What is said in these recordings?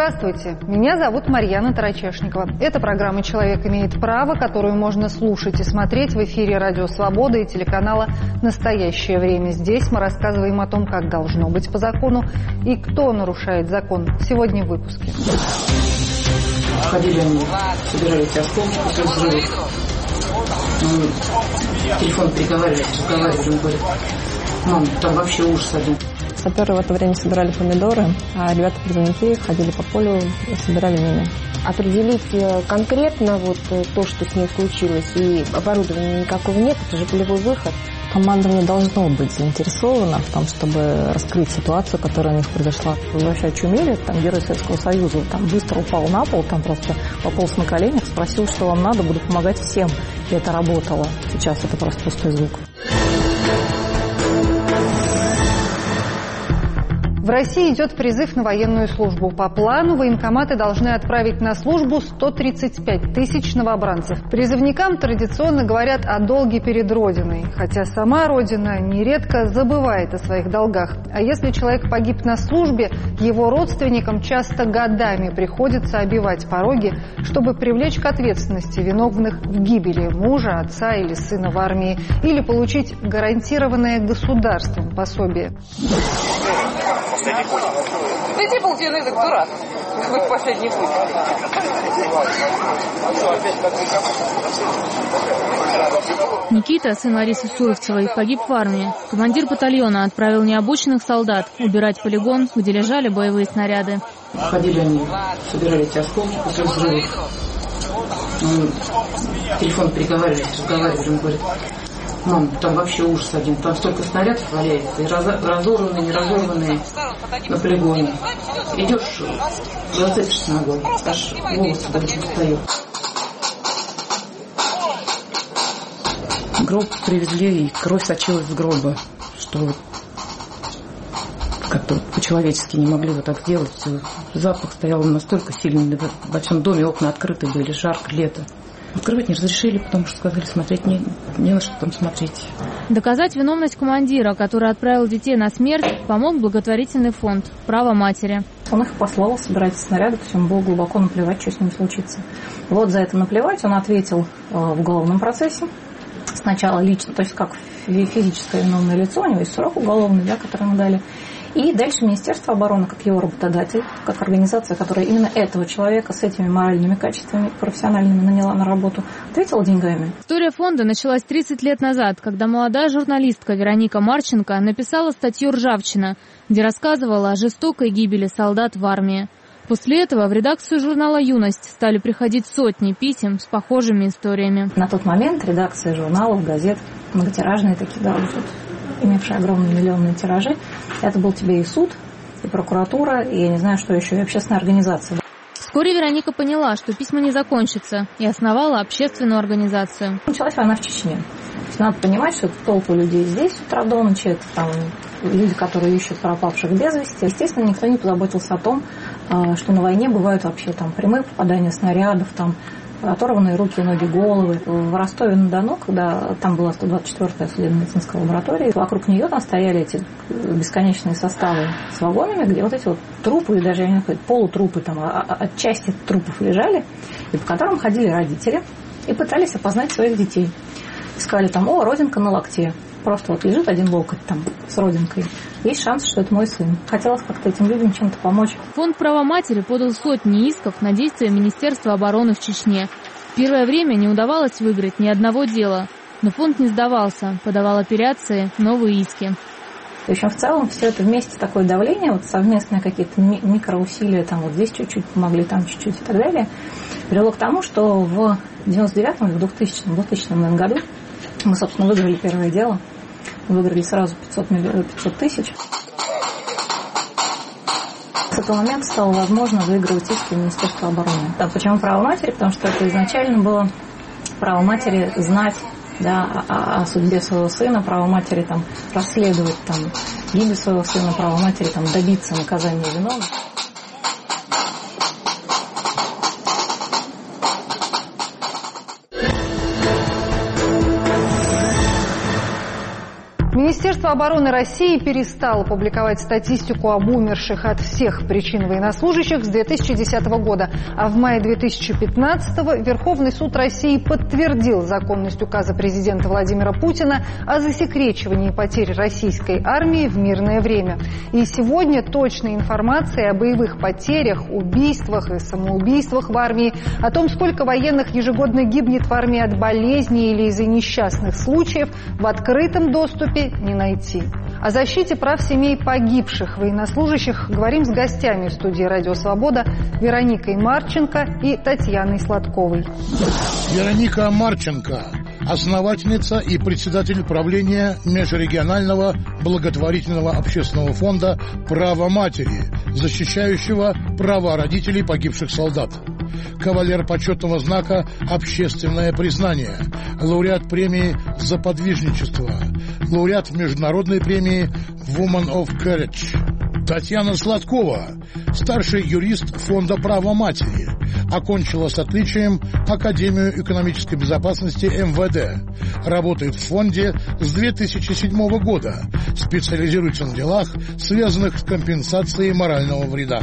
Здравствуйте, меня зовут Марьяна Тарачешникова. Это программа «Человек имеет право», которую можно слушать и смотреть в эфире «Радио Свобода» и телеканала «Настоящее время». Здесь мы рассказываем о том, как должно быть по закону и кто нарушает закон. Сегодня в выпуске. Ходили они, собирали эти осколки после взрывов. Телефон переговаривали, разговаривали, он говорит: мам, там вообще ужас один. Саперы в это время собирали помидоры, а ребята-призывники ходили по полю и собирали мины. Определить конкретно то, что с ней случилось, и оборудования никакого нет, это же полевой выход. Командование должно быть заинтересовано в том, чтобы раскрыть ситуацию, которая у них произошла. Вы вообще очумели, там герой Советского Союза, там быстро упал на пол, там просто пополз на коленях, спросил, что вам надо, буду помогать всем. И это работало. Сейчас это просто пустой звук. В России идет призыв на военную службу. По плану военкоматы должны отправить на службу 135 тысяч новобранцев. Призывникам традиционно говорят о долге перед Родиной, хотя сама Родина нередко забывает о своих долгах. А если человек погиб на службе, его родственникам часто годами приходится обивать пороги, чтобы привлечь к ответственности виновных в гибели мужа, отца или сына в армии, или получить гарантированное государством пособие. Да иди, полтинный язык, дурак. Какой последний путь. Никита, сын Ларисы Суровцевой, погиб в армии. Командир батальона отправил необученных солдат убирать полигон, где лежали боевые снаряды. Ходили они, собирали эти осколки после взрывов. Телефон переговаривали, разговаривали, он говорит: мам, там вообще ужас один, там столько снарядов валяется, и разорванные, не разорванные на полигоне. Идешь, зацепишься ногой, аж волосы даже устают. Гроб привезли, и кровь сочилась с гроба, что как-то по-человечески не могли вот так делать. Запах стоял настолько сильный, в большом доме окна открыты были, жарко, лето. Открывать не разрешили, потому что сказали, смотреть не на что там смотреть. Доказать виновность командира, который отправил детей на смерть, помог благотворительный фонд «Право матери». Он их послал собирать снаряды, то есть ему было глубоко наплевать, что с ним случится. Вот за это наплевать он ответил в уголовном процессе. Сначала лично, то есть как физическое виновное лицо, у него есть срок уголовный, который ему дали. И дальше Министерство обороны, как его работодатель, как организация, которая именно этого человека с этими моральными качествами профессиональными наняла на работу, ответила деньгами. История фонда началась 30 лет назад, когда молодая журналистка Вероника Марченко написала статью «Ржавчина», где рассказывала о жестокой гибели солдат в армии. После этого в редакцию журнала «Юность» стали приходить сотни писем с похожими историями. На тот момент редакции журналов, газет, многотиражные такие, имевшие огромные миллионные тиражи, это был тебе и суд, и прокуратура, и я не знаю, что еще, и общественная организация. Вскоре Вероника поняла, что письма не закончатся, и основала общественную организацию. Началась война в Чечне. То есть надо понимать, что это толпа людей здесь с утра до ночи, это там люди, которые ищут пропавших без вести. Естественно, никто не позаботился о том, что на войне бывают вообще там прямые попадания снарядов, там оторванные руки, ноги, головы. В Ростове-на-Дону, когда там была 124-я судебно-медицинская лаборатория, вокруг нее там стояли эти бесконечные составы с вагонами, где вот эти вот трупы, или даже, я не знаю, полутрупы, там, от части трупов лежали, и по которым ходили родители и пытались опознать своих детей. Искали там: о, родинка на локте. Просто вот лежит один локоть там с родинкой. Есть шанс, что это мой сын. Хотелось как-то этим людям чем-то помочь. Фонд «Право матери» подал сотни исков на действия Министерства обороны в Чечне. В первое время не удавалось выиграть ни одного дела. Но фонд не сдавался, подавал апелляции, новые иски. В общем, в целом все это вместе такое давление, вот совместные какие-то микроусилия, там вот здесь чуть-чуть помогли, там чуть-чуть и так далее, привело к тому, что в 99-м или в 2000 году мы, собственно, выиграли первое дело. Выиграли сразу 500 тысяч. С этого момента стало возможно выигрывать иски Министерства обороны. Да, почему право матери? Потому что это изначально было право матери знать, о судьбе своего сына, право матери там расследовать там гибель своего сына, право матери там добиться наказания виновных. Министерство обороны России перестало публиковать статистику об умерших от всех причин военнослужащих с 2010 года. А в мае 2015-го Верховный суд России подтвердил законность указа президента Владимира Путина о засекречивании потерь российской армии в мирное время. И сегодня точная информация о боевых потерях, убийствах и самоубийствах в армии, о том, сколько военных ежегодно гибнет в армии от болезней или из-за несчастных случаев, в открытом доступе не найти. О защите прав семей погибших военнослужащих говорим с гостями в студии «Радио Свобода» Вероникой Марченко и Татьяной Сладковой. Вероника Марченко – основательница и председатель правления Межрегионального благотворительного общественного фонда «Право матери», защищающего права родителей погибших солдат. Кавалер почетного знака «Общественное признание», лауреат премии «За подвижничество», лауреат международной премии «Woman of Courage». Татьяна Сладкова, старший юрист фонда «Право матери», окончила с отличием Академию экономической безопасности МВД. Работает в фонде с 2007 года. Специализируется на делах, связанных с компенсацией морального вреда.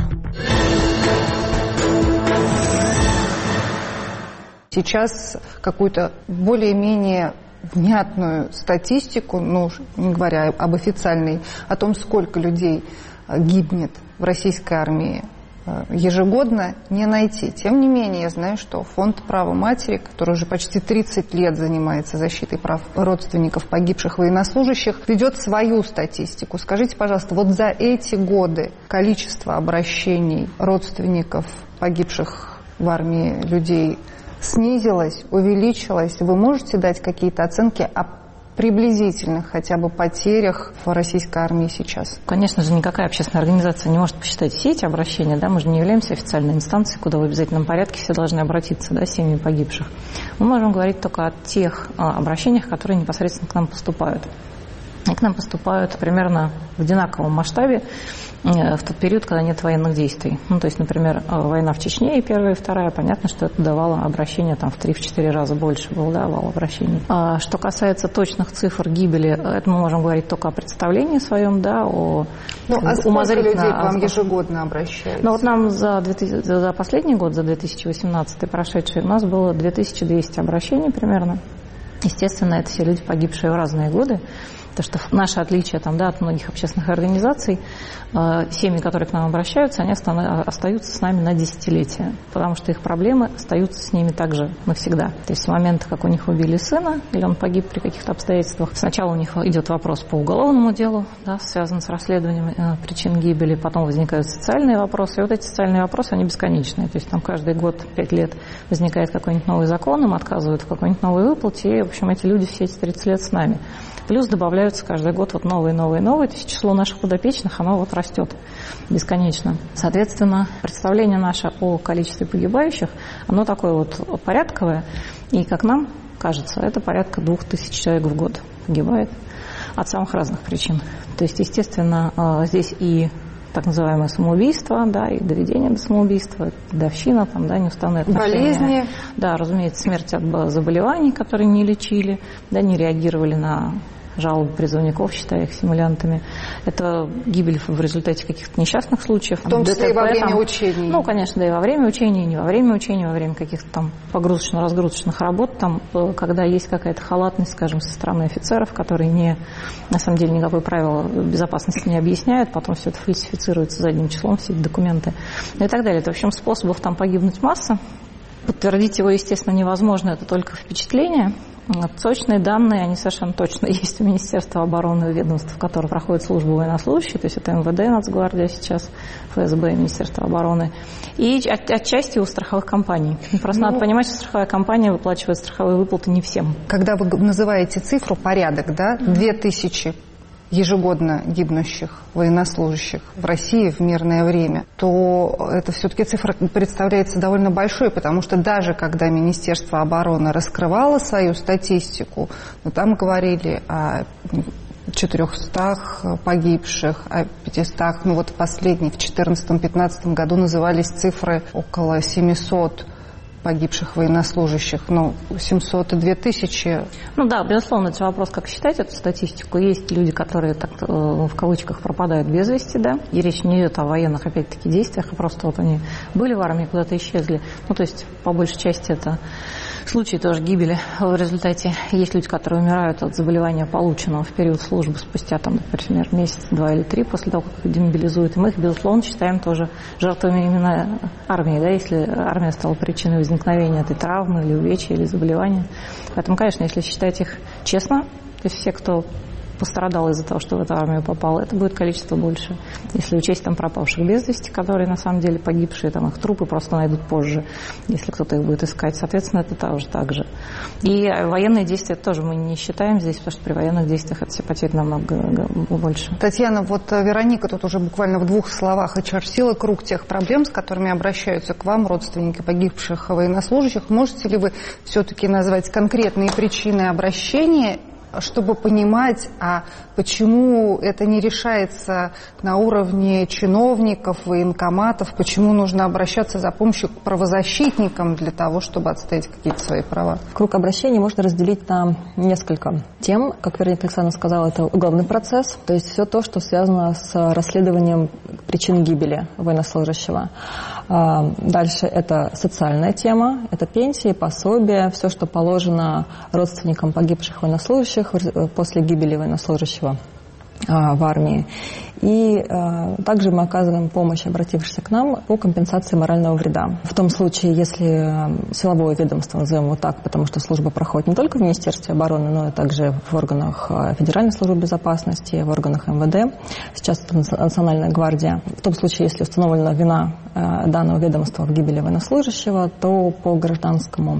Сейчас какую-то более-менее внятную статистику, не говоря об официальной, о том, сколько людей гибнет в российской армии ежегодно, не найти. Тем не менее, я знаю, что фонд «Право матери», который уже почти 30 лет занимается защитой прав родственников погибших военнослужащих, ведет свою статистику. Скажите, пожалуйста, вот за эти годы количество обращений родственников погибших в армии людей снизилось, увеличилось? Вы можете дать какие-то оценки о приблизительных хотя бы потерях в российской армии сейчас? Конечно же, никакая общественная организация не может посчитать все эти обращения. Да? Мы же не являемся официальной инстанцией, куда в обязательном порядке все должны обратиться, да, семьи погибших. Мы можем говорить только о тех обращениях, которые непосредственно к нам поступают. И к нам поступают примерно в одинаковом масштабе в тот период, когда нет военных действий. То есть, например, война в Чечне и первая, и вторая, понятно, что это давало обращение в 3-4 раза больше был, да, вал обращений. А что касается точных цифр гибели, это мы можем говорить только о представлении своем, да, о сколько людей к вам ежегодно обращаются? Вот нам за последний год, за 2018 прошедший, у нас было 2200 обращений примерно. Естественно, это все люди, погибшие в разные годы. Потому что наше отличие от многих общественных организаций, семьи, которые к нам обращаются, они остаются с нами на десятилетия, потому что их проблемы остаются с ними также навсегда. То есть с момента, как у них убили сына, или он погиб при каких-то обстоятельствах, сначала у них идет вопрос по уголовному делу, да, связанный с расследованием причин гибели, потом возникают социальные вопросы, и вот эти социальные вопросы, они бесконечные. То есть там каждый год, 5 лет возникает какой-нибудь новый закон, им отказывают в какой-нибудь новой выплате, и, в общем, эти люди все эти 30 лет с нами. Плюс добавляются каждый год новые. То есть число наших подопечных, оно растет бесконечно. Соответственно, представление наше о количестве погибающих, оно такое порядковое. И, как нам кажется, это порядка 2000 человек в год погибает от самых разных причин. То есть, естественно, здесь и так называемое самоубийство, да, и доведение до самоубийства, годовщина, неуставные отношения. Болезни. Да, разумеется, смерть от заболеваний, которые не лечили, да, не реагировали на жалобы призывников, считая их симулянтами. Это гибель в результате каких-то несчастных случаев. В том числе и во время учений. Конечно, да, и во время учений, и не во время учений, во время каких-то погрузочно-разгрузочных работ, когда есть какая-то халатность, скажем, со стороны офицеров, которые на самом деле никакое правило безопасности не объясняют, потом все это фальсифицируется задним числом, все эти документы и так далее. В общем, способов погибнуть масса. Подтвердить его, естественно, невозможно, это только впечатление. Точные данные, они совершенно точно есть у Министерства обороны, ведомств, в которых проходит службу военнослужащие, то есть это МВД, Нацгвардия сейчас, ФСБ, Министерство обороны, и отчасти у страховых компаний. Просто надо понимать, что страховая компания выплачивает страховые выплаты не всем. Когда вы называете цифру, порядок, да, 2000 ежегодно гибнущих военнослужащих в России в мирное время, то это все-таки цифра представляется довольно большой, потому что даже когда Министерство обороны раскрывало свою статистику, там говорили о 400 погибших, о 500, последний в 2014-2015 году назывались цифры около 700 погибших военнослужащих, 702 тысячи. Да, безусловно, это вопрос, как считать эту статистику. Есть люди, которые, так в кавычках, пропадают без вести, да, и речь не идет о военных, опять-таки, действиях, а просто вот они были в армии, куда-то исчезли. То есть, по большей части, это случаи тоже гибели в результате. Есть люди, которые умирают от заболевания, полученного в период службы спустя, например, месяц, 2 или 3 после того, как их демобилизуют. И мы их, безусловно, считаем тоже жертвами именно армии, да, если армия стала причиной возникновения этой травмы или увечья, или заболевания. Поэтому, конечно, если считать их честно, то есть все, кто пострадал из-за того, что в эту армию попал, это будет количество больше. Если учесть пропавших без вести, которые на самом деле погибшие, их трупы просто найдут позже, если кто-то их будет искать. Соответственно, это тоже так же. И военные действия тоже мы не считаем здесь, потому что при военных действиях это все потери намного больше. Татьяна, Вероника тут уже буквально в 2 словах очертила круг тех проблем, с которыми обращаются к вам родственники погибших военнослужащих. Можете ли вы все-таки назвать конкретные причины обращения, чтобы понимать, почему это не решается на уровне чиновников, военкоматов, почему нужно обращаться за помощью к правозащитникам для того, чтобы отстоять какие-то свои права? Круг обращений можно разделить на несколько тем. Как Вероника Александровна сказала, это уголовный процесс, то есть все то, что связано с расследованием причин гибели военнослужащего. Дальше это социальная тема, это пенсии, пособия, все, что положено родственникам погибших военнослужащих после гибели военнослужащего в армии. И также мы оказываем помощь обратившимся к нам по компенсации морального вреда. В том случае, если силовое ведомство, назовем его так, потому что служба проходит не только в Министерстве обороны, но и также в органах Федеральной службы безопасности, в органах МВД, сейчас это Национальная гвардия. В том случае, если установлена вина данного ведомства в гибели военнослужащего, то по гражданскому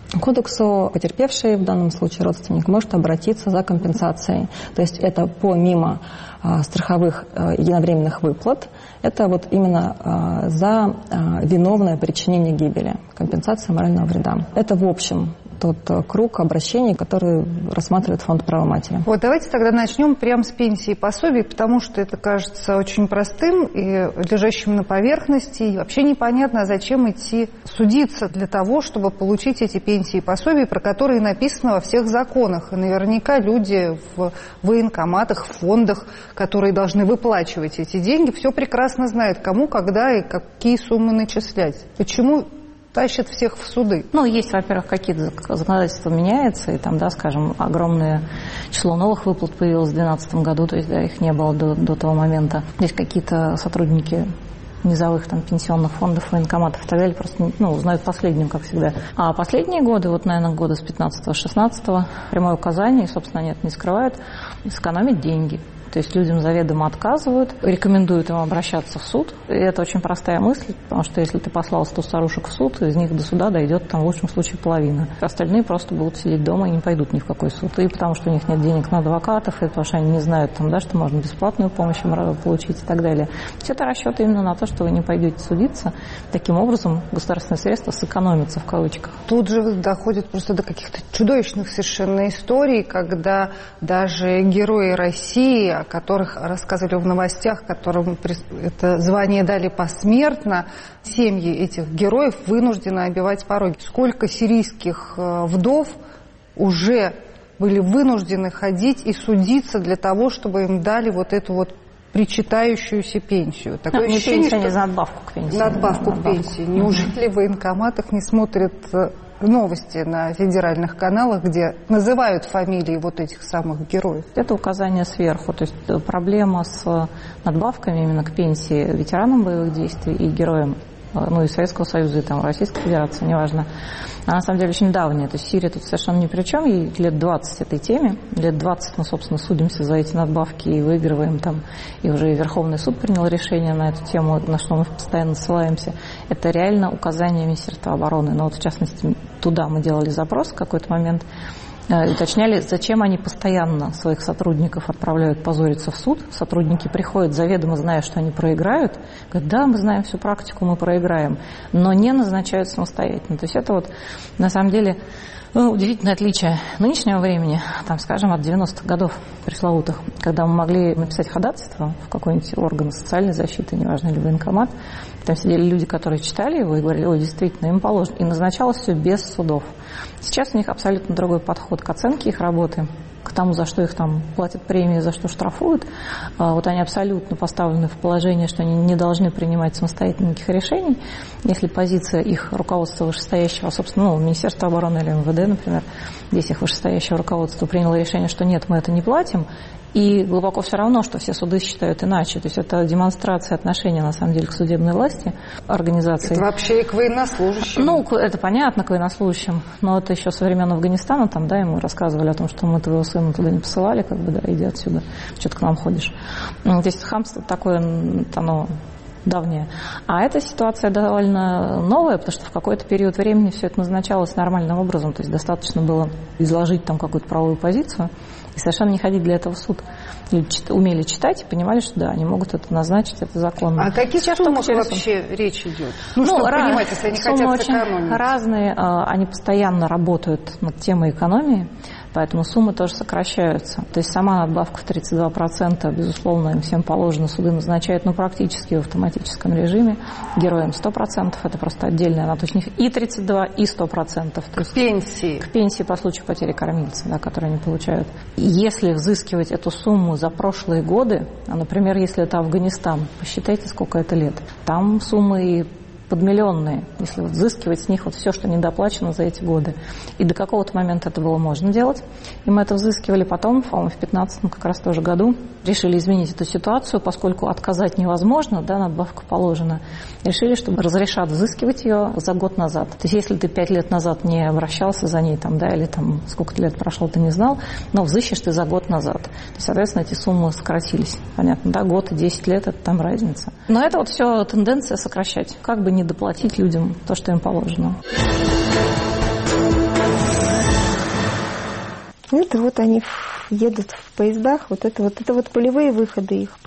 кодексу потерпевший, в данном случае родственник, может обратиться за компенсацией. То есть это помимо страховых единовременных выплат, это именно за виновное причинение гибели, компенсация морального вреда. Это в общем тот круг обращений, который рассматривает фонд права матери. Давайте тогда начнем прямо с пенсии и пособий, потому что это кажется очень простым и лежащим на поверхности, и вообще непонятно, зачем идти судиться для того, чтобы получить эти пенсии и пособия, про которые написано во всех законах. И наверняка люди в военкоматах, в фондах, которые должны выплачивать эти деньги, все прекрасно знают, кому, когда и какие суммы начислять. Почему тащат всех в суды? Есть, во-первых, какие-то законодательства меняются, и скажем, огромное число новых выплат появилось в 2012 году, то есть, их не было до того момента. Здесь какие-то сотрудники низовых пенсионных фондов, военкоматов и так далее просто узнают последним, как всегда. А последние годы, наверное, года с 15-16, прямое указание, и, собственно, они это не скрывают, сэкономить деньги. То есть людям заведомо отказывают, рекомендуют им обращаться в суд. И это очень простая мысль, потому что если ты послал 100 старушек в суд, из них до суда дойдет в лучшем случае половина. Остальные просто будут сидеть дома и не пойдут ни в какой суд. И потому что у них нет денег на адвокатов, и потому что они не знают, что можно бесплатную помощь получить и так далее. Все это расчеты именно на то, что вы не пойдете судиться. Таким образом, государственные средства сэкономятся в кавычках. Тут же доходит просто до каких-то чудовищных совершенно историй, когда даже герои России, о которых рассказывали в новостях, которым это звание дали посмертно, семьи этих героев вынуждены обивать пороги. Сколько сирийских вдов уже были вынуждены ходить и судиться для того, чтобы им дали эту причитающуюся пенсию. Такое ощущение, что надбавку к пенсии. Надбавку к пенсии. Неужели в военкоматах не смотрят новости на федеральных каналах, где называют фамилии этих самых героев? Это указание сверху. То есть проблема с надбавками именно к пенсии ветеранам боевых действий и героям и Советского Союза, и Российской Федерации, неважно, она на самом деле очень давняя. То есть Сирия тут совершенно ни при чем, ей лет 20 этой теме. Лет 20 мы, собственно, судимся за эти надбавки и выигрываем и уже Верховный суд принял решение на эту тему, на что мы постоянно ссылаемся. Это реально указание Министерства обороны. Но в частности, туда мы делали запрос в какой-то момент, уточняли, зачем они постоянно своих сотрудников отправляют позориться в суд. Сотрудники приходят, заведомо зная, что они проиграют. Говорят, да, мы знаем всю практику, мы проиграем. Но не назначают самостоятельно. То есть это на самом деле удивительное отличие нынешнего времени, скажем, от 90-х годов пресловутых, когда мы могли написать ходатайство в какой-нибудь орган социальной защиты, неважно, или военкомат, Там сидели люди, которые читали его и говорили: ой, действительно, им положено. И назначалось все без судов. Сейчас у них абсолютно другой подход к оценке их работы, к тому, за что их там платят премии, за что штрафуют. Вот они абсолютно поставлены в положение, что они не должны принимать самостоятельно никаких решений. Если позиция их руководства вышестоящего, собственно, Министерства обороны или МВД, например, здесь их вышестоящее руководство приняло решение, что нет, мы это не платим, и глубоко все равно, что все суды считают иначе. То есть это демонстрация отношения, на самом деле, к судебной власти организации. Это вообще и к военнослужащим. Это понятно, к военнослужащим. Но это еще со времен Афганистана, там, да, ему рассказывали о том, что мы твоего сына туда не посылали, как бы, да, иди отсюда, что ты к нам ходишь. То есть хамство такое, оно давнее. А эта ситуация довольно новая, потому что в какой-то период времени все это назначалось нормальным образом. То есть достаточно было изложить там какую-то правовую позицию и совершенно не ходить для этого в суд. Люди умели читать и понимали, что да, они могут это назначить, это законно. А каких суммах вообще речь идет? Чтобы понимать, если они хотят сэкономить. Разные, они постоянно работают над темой экономии, поэтому суммы тоже сокращаются. То есть сама надбавка в 32%, безусловно, им всем положено, суды назначают, практически в автоматическом режиме. Героям 100%, это просто отдельная, она точно и 32%, и 100%. То есть пенсии. К пенсии по случаю потери кормильца, да, которые они получают. Если взыскивать эту сумму за прошлые годы, например, если это Афганистан, посчитайте, сколько это лет, там суммы подмиллионные, если взыскивать с них все, что недоплачено за эти годы. И до какого-то момента это было можно делать. И мы это взыскивали потом, по-моему, в 2015 как раз тоже году. Решили изменить эту ситуацию, поскольку отказать невозможно, да, надбавка положена. Решили, что разрешат взыскивать ее за год назад. То есть если ты 5 лет назад не обращался за ней, там, да, или там сколько лет прошло, ты не знал, но взыщешь ты за год назад. То есть, соответственно, эти суммы сократились. Понятно, да, год и 10 лет – это там разница. Но это все тенденция сокращать. Как бы не доплатить людям то, что им положено. Это они едут в поездах, это полевые выходы их,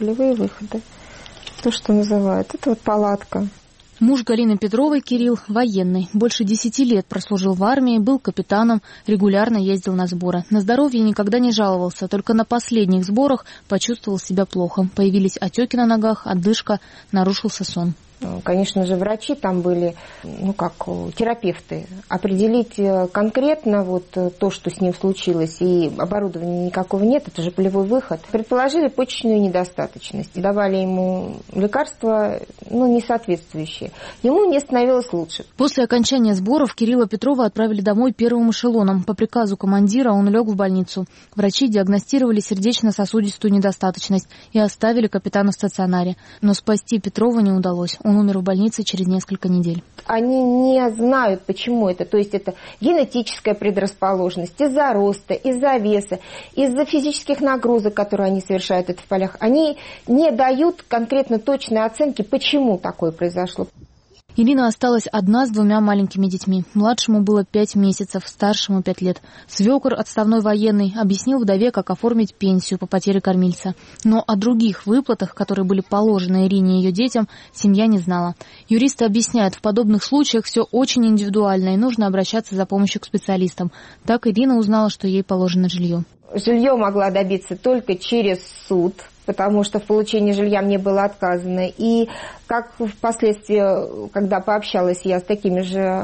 то, что называют, это палатка. Муж Галины Петровой, Кирилл, военный. Больше 10 лет прослужил в армии, был капитаном, регулярно ездил на сборы. На здоровье никогда не жаловался, только на последних сборах почувствовал себя плохо. Появились отеки на ногах, одышка, нарушился сон. Конечно же, врачи там были, как терапевты. Определить конкретно то, что с ним случилось, и оборудования никакого нет, это же полевой выход. Предположили почечную недостаточность. Давали ему лекарства, несоответствующие. Ему не становилось лучше. После окончания сборов Кирилла Петрова отправили домой первым эшелоном. По приказу командира он лег в больницу. Врачи диагностировали сердечно-сосудистую недостаточность и оставили капитана в стационаре. Но спасти Петрова не удалось. Он умер в больнице через несколько недель. Они не знают, почему это. То есть это генетическая предрасположенность из-за роста, из-за веса, из-за физических нагрузок, которые они совершают в полях. Они не дают конкретно точной оценки, почему такое произошло. Ирина осталась одна с 2 маленькими детьми. Младшему было 5 месяцев, старшему 5 лет. Свекор, отставной военный, объяснил вдове, как оформить пенсию по потере кормильца. Но о других выплатах, которые были положены Ирине и ее детям, семья не знала. Юристы объясняют, в подобных случаях все очень индивидуально и нужно обращаться за помощью к специалистам. Так Ирина узнала, что ей положено жилье. Жилье могла добиться только через суд, потому что в получении жилья мне было отказано. И как впоследствии, когда пообщалась я с такими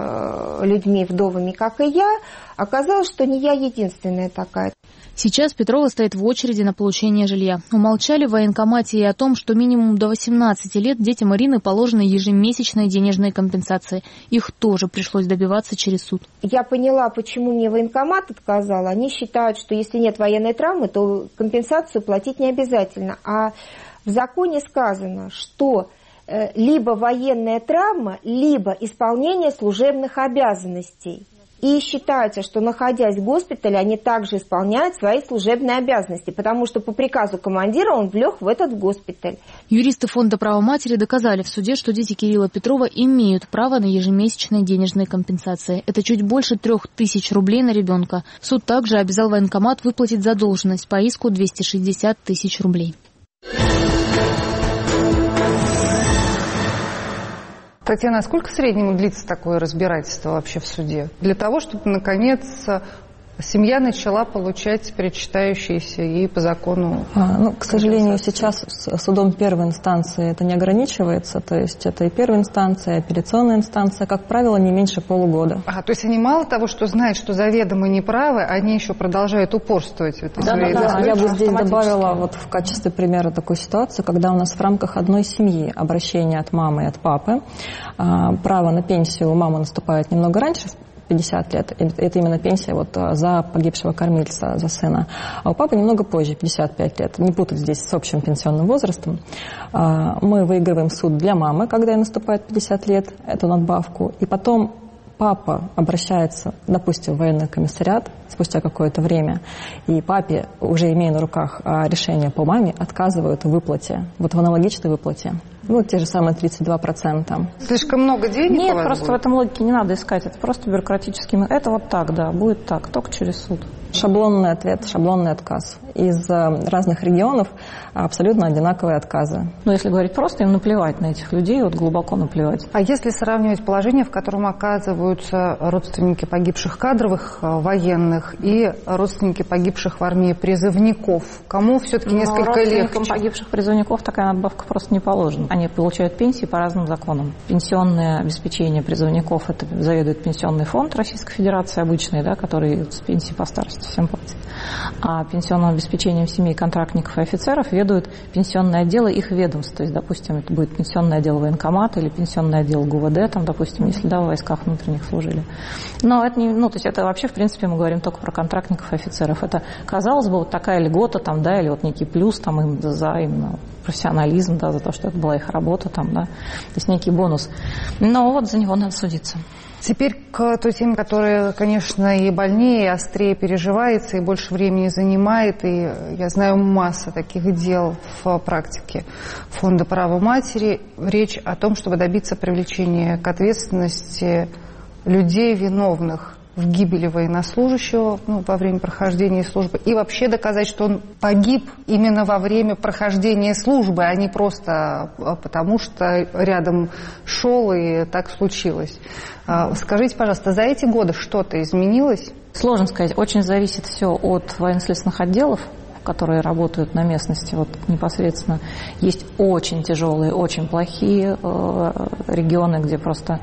же людьми, вдовами, как и я, оказалось, что не я единственная такая. Сейчас Петрова стоит в очереди на получение жилья. Умолчали в военкомате и о том, что минимум до 18 лет детям Ирины положены ежемесячные денежные компенсации. Их тоже пришлось добиваться через суд. Я поняла, почему мне военкомат отказал. Они считают, что если нет военной травмы, то компенсацию платить не обязательно. А в законе сказано, что либо военная травма, либо исполнение служебных обязанностей. И считается, что, находясь в госпитале, они также исполняют свои служебные обязанности, потому что по приказу командира он влег в этот госпиталь. Юристы фонда права матери доказали в суде, что дети Кирилла Петрова имеют право на ежемесячные денежные компенсации. Это чуть больше 3000 рублей на ребенка. Суд также обязал военкомат выплатить задолженность по иску 260 тысяч рублей. Татьяна, а сколько в среднем длится такое разбирательство вообще в суде? Для того, чтобы, наконец, семья начала получать причитающиеся ей по закону. К сожалению, сейчас судом первой инстанции это не ограничивается, то есть это и первая инстанция, и апелляционная инстанция, как правило, не меньше полугода. То есть они мало того, что знают, что заведомо неправы, они еще продолжают упорствовать в этой своей Да. Я бы здесь добавила вот в качестве примера такую ситуацию, когда у нас в рамках одной семьи обращение от мамы и от папы, право на пенсию у мамы наступает немного раньше, 50 лет. Это именно пенсия вот за погибшего кормильца, за сына. А у папы немного позже, 55 лет. Не путать здесь с общим пенсионным возрастом. Мы выигрываем суд для мамы, когда ей наступает 50 лет, эту надбавку. И потом папа обращается, допустим, в военный комиссариат спустя какое-то время, и папе, уже имея на руках решение по маме, отказывают в выплате, вот в аналогичной выплате. Те же самые 32%. Слишком много денег? Нет, просто будет? В этом логике не надо искать. Это просто бюрократический. Это вот так, да, будет так, только через суд. Шаблонный ответ, шаблонный отказ. Из разных регионов абсолютно одинаковые отказы. Если говорить просто, им наплевать на этих людей, глубоко наплевать. А если сравнивать положение, в котором оказываются родственники погибших кадровых военных и родственники погибших в армии призывников, кому все-таки несколько легче? Родственникам погибших призывников такая надбавка просто не положена. Они получают пенсии по разным законам. Пенсионное обеспечение призывников – это заведует Пенсионный фонд Российской Федерации обычный, который с пенсии по старости всем платит. А пенсионным обеспечением семей контрактников и офицеров ведут пенсионные отделы их ведомств. То есть, допустим, это будет пенсионный отдел военкомата или пенсионный отдел ГУВД, допустим, если в войсках внутренних служили. Но это не, то есть это вообще, в принципе, мы говорим только про контрактников и офицеров. Это, казалось бы, такая льгота, или некий плюс им за именно профессионализм, за то, что это была их работа, то есть некий бонус. Но за него надо судиться. Теперь к той теме, которая, конечно, и больнее, и острее переживается, и больше времени занимает. И я знаю масса таких дел в практике Фонда права матери. Речь о том, чтобы добиться привлечения к ответственности людей, виновных в гибели военнослужащего во время прохождения службы, и вообще доказать, что он погиб именно во время прохождения службы, а не просто потому, что рядом шел и так случилось. Скажите, пожалуйста, за эти годы что-то изменилось? Сложно сказать. Очень зависит все от военно-следственных отделов, которые работают на местности непосредственно. Есть очень тяжелые, очень плохие регионы, где просто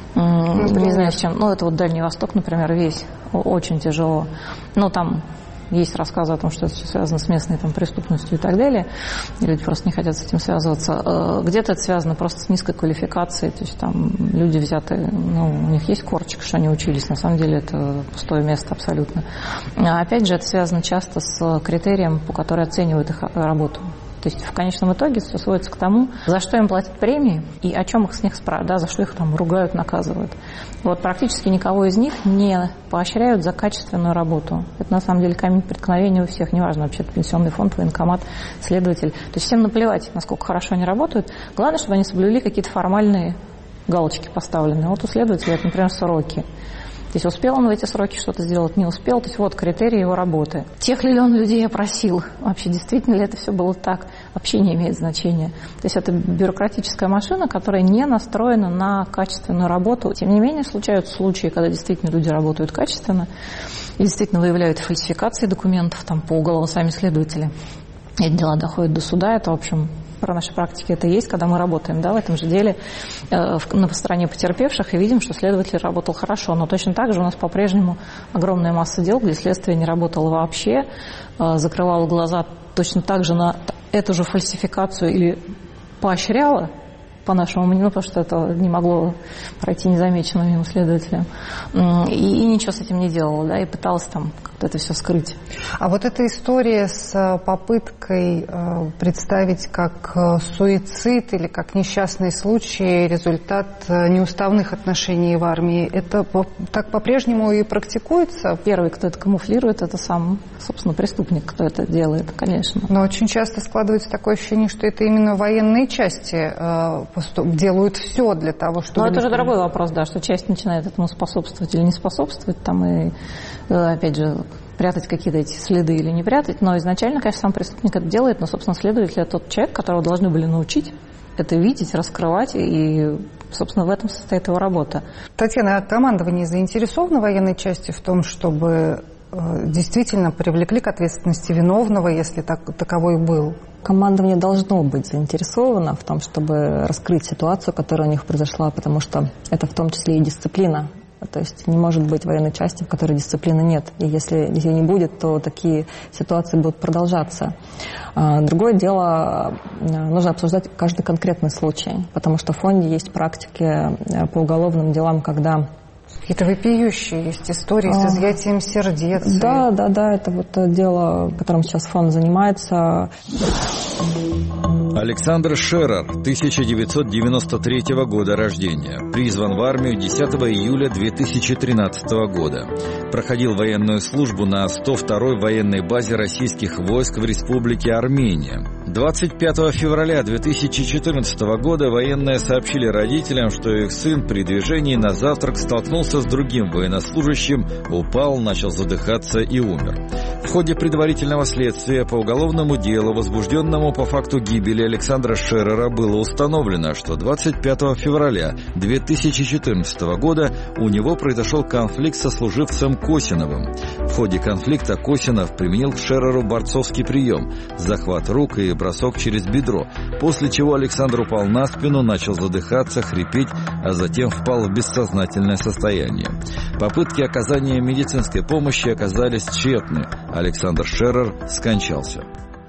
не знаю с чем. Это Дальний Восток, например, весь очень тяжело. Там есть рассказы о том, что это все связано с местной преступностью и так далее. И люди просто не хотят с этим связываться. Где-то это связано просто с низкой квалификацией. То есть люди взяты, у них есть корочка, что они учились. На самом деле это пустое место абсолютно. А опять же, это связано часто с критерием, по которому оценивают их работу. То есть в конечном итоге все сводится к тому, за что им платят премии и о чем их с них спрашивают, за что их ругают, наказывают. Практически никого из них не поощряют за качественную работу. Это на самом деле камень преткновения у всех, неважно, вообще это пенсионный фонд, военкомат, следователь. То есть всем наплевать, насколько хорошо они работают. Главное, чтобы они соблюли какие-то формальные галочки поставленные. У следователя это, например, сроки. То есть успел он в эти сроки что-то сделать, не успел. То есть критерии его работы. Тех ли он людей опросил? Вообще, действительно ли это все было так? Вообще не имеет значения. То есть это бюрократическая машина, которая не настроена на качественную работу. Тем не менее, случаются случаи, когда действительно люди работают качественно и действительно выявляют фальсификации документов по уголовно сами следователи. Эти дела доходят до суда. Это, в общем, про нашей практике это есть, когда мы работаем в этом же деле на стороне потерпевших и видим, что следователь работал хорошо. Но точно так же у нас по-прежнему огромная масса дел, где следствие не работало вообще, закрывало глаза точно так же на эту же фальсификацию или поощряло, по нашему мнению, потому что это не могло пройти незамеченным мимо следователя. И ничего с этим не делала, и пыталась как-то это все скрыть. А эта история с попыткой представить как суицид или как несчастный случай результат неуставных отношений в армии, это так по-прежнему и практикуется? Первый, кто это камуфлирует, это сам, собственно, преступник, кто это делает, конечно. Но очень часто складывается такое ощущение, что это именно военные части делают все для того, чтобы... Но это уже другой вопрос, что часть начинает этому способствовать или не способствовать, и, опять же, прятать какие-то эти следы или не прятать. Но изначально, конечно, сам преступник это делает, но, собственно, следователь – это тот человек, которого должны были научить это видеть, раскрывать, и, собственно, в этом состоит его работа. Татьяна, а командование заинтересовано в военной части в том, чтобы действительно привлекли к ответственности виновного, если таковой был? Командование должно быть заинтересовано в том, чтобы раскрыть ситуацию, которая у них произошла, потому что это в том числе и дисциплина. То есть не может быть военной части, в которой дисциплины нет. И если ее не будет, то такие ситуации будут продолжаться. Другое дело, нужно обсуждать каждый конкретный случай, потому что в фонде есть практики по уголовным делам, когда... Какие-то вопиющие есть истории с изъятием сердец. Да, это вот дело, которым сейчас фонд занимается. Александр Шерер, 1993 года рождения. Призван в армию 10 июля 2013 года. Проходил военную службу на 102-й военной базе российских войск в Республике Армения. 25 февраля 2014 года военные сообщили родителям, что их сын при движении на завтрак столкнулся с другим военнослужащим, упал, начал задыхаться и умер. В ходе предварительного следствия по уголовному делу, возбужденному по факту гибели Александра Шерера, было установлено, что 25 февраля 2014 года у него произошел конфликт со служивцем Косиновым. В ходе конфликта Косинов применил к Шереру борцовский прием – захват рук и бросок через бедро, после чего Александр упал на спину, начал задыхаться, хрипеть, а затем впал в бессознательное состояние. Попытки оказания медицинской помощи оказались тщетны. Александр Шерер скончался.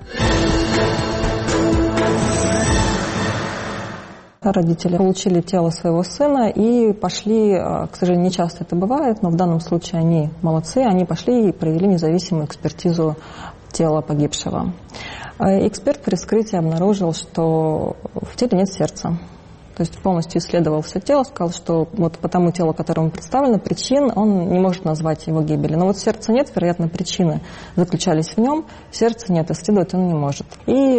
Родители получили тело своего сына и пошли, к сожалению, не часто это бывает, но в данном случае они молодцы, они пошли и провели независимую экспертизу тела погибшего. Эксперт при вскрытии обнаружил, что в теле нет сердца. То есть полностью исследовал все тело, сказал, что вот по тому телу, которому представлено, причин он не может назвать его гибели. Но вот сердца нет, вероятно, причины заключались в нем, сердца нет, исследовать он не может. И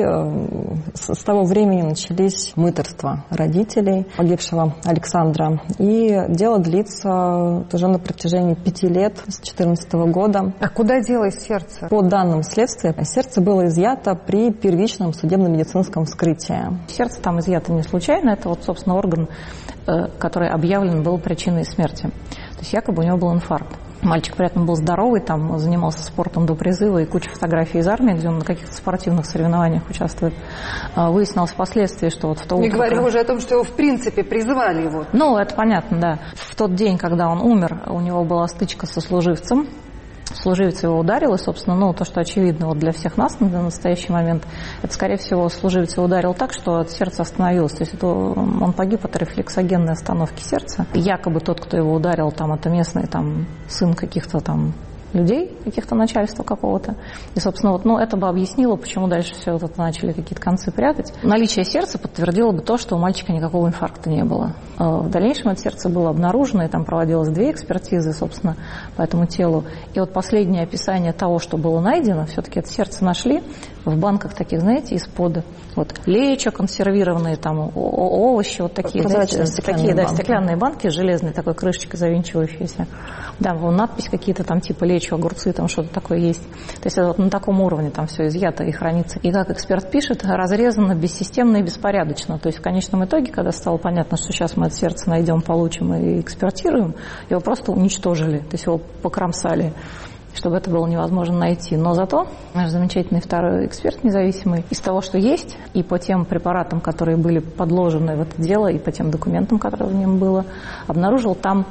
с того времени начались мытарства родителей погибшего Александра. И дело длится уже на протяжении 5 лет, с 2014 года. А куда делось сердце? По данным следствия, сердце было изъято при первичном судебно-медицинском вскрытии. Сердце там изъято не случайно, это вот, собственно, орган, который объявлен был причиной смерти. То есть якобы у него был инфаркт. Мальчик при этом был здоровый, там занимался спортом до призыва, и куча фотографий из армии, где он на каких-то спортивных соревнованиях участвует. Выяснилось впоследствии, что вот в то утро... Не говоря уже о том, что его в принципе призывали его. Ну, это понятно, да. В тот день, когда он умер, у него была стычка со служивцем. Служивец его ударил, и, собственно, ну, то, что очевидно вот для всех нас на настоящий момент, это, скорее всего, служивец его ударил так, что сердце остановилось. То есть это, он погиб от рефлексогенной остановки сердца. Якобы тот, кто его ударил, там, это местный там, сын каких-то там людей, каких-то начальства какого-то. И, собственно, вот, ну, это бы объяснило, почему дальше все вот это начали какие-то концы прятать. Наличие сердца подтвердило бы то, что у мальчика никакого инфаркта не было. В дальнейшем это сердце было обнаружено, и там проводилось 2 экспертизы, собственно, по этому телу. И вот последнее описание того, что было найдено, все-таки это сердце нашли в банках таких, знаете, из-под вот лечо, консервированные там овощи, вот такие, знаете, такие, да, стеклянные банки с железной такой крышечкой завинчивающейся. Да, вон надпись какие-то там типа лечо, огурцы, там что-то такое есть. То есть это вот на таком уровне там все изъято и хранится. И как эксперт пишет, разрезано бессистемно и беспорядочно. То есть в конечном итоге, когда стало понятно, что сейчас мы это сердце найдем, получим и экспертируем, его просто уничтожили, то есть его покромсали, чтобы это было невозможно найти. Но зато наш замечательный второй эксперт независимый из того, что есть, и по тем препаратам, которые были подложены в это дело, и по тем документам, которые в нем было, обнаружил там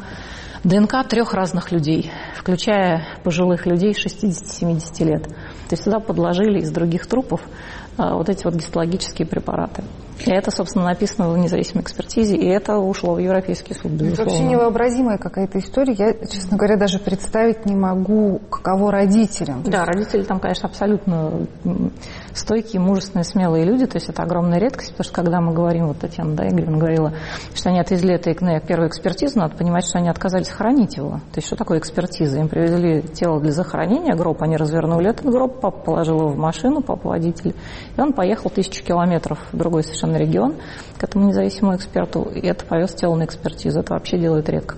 ДНК 3 разных людей, включая пожилых людей 60-70 лет. То есть туда подложили из других трупов вот эти вот гистологические препараты. И это, собственно, написано в независимой экспертизе, и это ушло в Европейский суд, безусловно. Это вообще невообразимая какая-то история. Я, честно говоря, даже представить не могу, каково родителям. Да, родители там, конечно, абсолютно стойкие, мужественные, смелые люди. То есть это огромная редкость, потому что когда мы говорим, вот Татьяна Игоревна говорила, что они отвезли это на первую экспертизу, надо понимать, что они отказались хоронить его. То есть что такое экспертиза? Им привезли тело для захоронения, гроб, они развернули этот гроб, папа положил его в машину, папа водитель, и он поехал 1000 километров в другой совершенно регион к этому независимому эксперту, и это повез тело на экспертизу. Это вообще делает редко кто.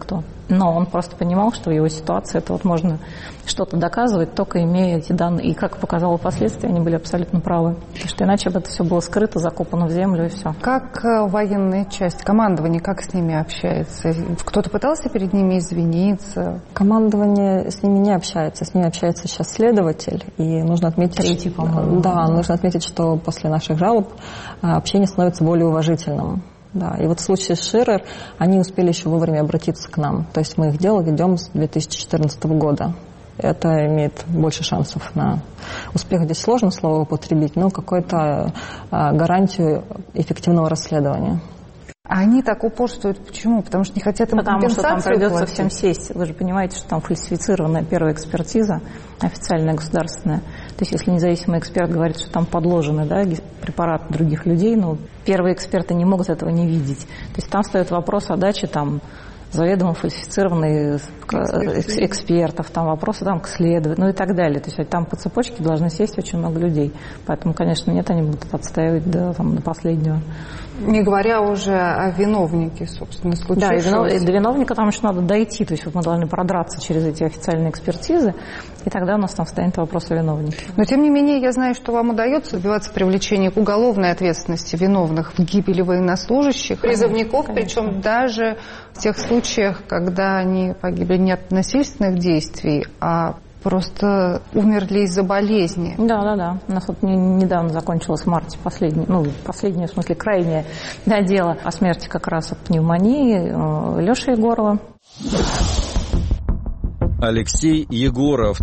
Но он просто понимал, что в его ситуации это вот можно что-то доказывать, только имея эти данные. И, как показало впоследствии, они были абсолютно правы. Потому что иначе бы это все было скрыто, закопано в землю и все. Как военная часть, командование, как с ними общается? Кто-то пытался перед ними извиниться? Командование с ними не общается. С ними общается сейчас следователь. И нужно отметить, Третий, по-моему. Да, нужно отметить, что после наших жалоб общение становится более уважительным. Да, и вот в случае с Ширер они успели еще вовремя обратиться к нам. То есть мы их дело ведем с 2014 года. Это имеет больше шансов на успех. Здесь сложно слово употребить, но какую-то гарантию эффективного расследования. А они так упорствуют. Почему? Потому что не хотят им компенсацию Потому что там придется платить. всем сесть. Вы же понимаете, что там фальсифицированная первая экспертиза, официальная, государственная. То есть если независимый эксперт говорит, что там подложены, да, препараты других людей, ну, первые эксперты не могут этого не видеть. То есть там встает вопрос о даче там заведомо фальсифицированных экспертов, там вопросы там, к следователю, ну и так далее. То есть там по цепочке должны сесть очень много людей. Поэтому, конечно, нет, они будут отстаивать до последнего. Не говоря уже о виновнике, собственно, случившегося. Да, и до виновника там еще надо дойти. То есть вот мы должны продраться через эти официальные экспертизы, и тогда у нас там встанет вопрос о виновнике. Но, тем не менее, я знаю, что вам удается добиваться привлечения к уголовной ответственности виновных в гибели военнослужащих, призывников, причем даже в тех случаях, когда они погибли не от насильственных действий, а просто умерли из-за болезни. Да. У нас вот недавно закончилось в марте последнее, в смысле, крайнее дело о смерти как раз от пневмонии Леши Егорова. Алексей Егоров,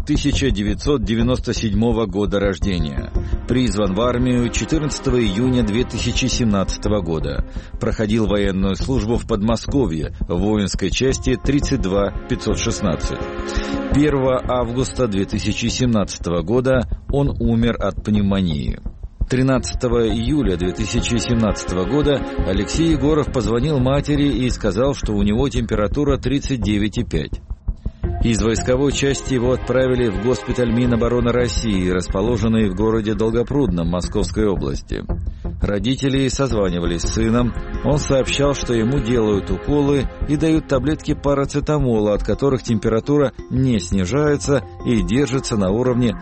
1997 года рождения. Призван в армию 14 июня 2017 года. Проходил военную службу в Подмосковье в воинской части 32-516. 1 августа 2017 года он умер от пневмонии. 13 июля 2017 года Алексей Егоров позвонил матери и сказал, что у него температура 39,5. Из войсковой части его отправили в госпиталь Минобороны России, расположенный в городе Долгопрудном Московской области. Родители созванивались с сыном. Он сообщал, что ему делают уколы и дают таблетки парацетамола, от которых температура не снижается и держится на уровне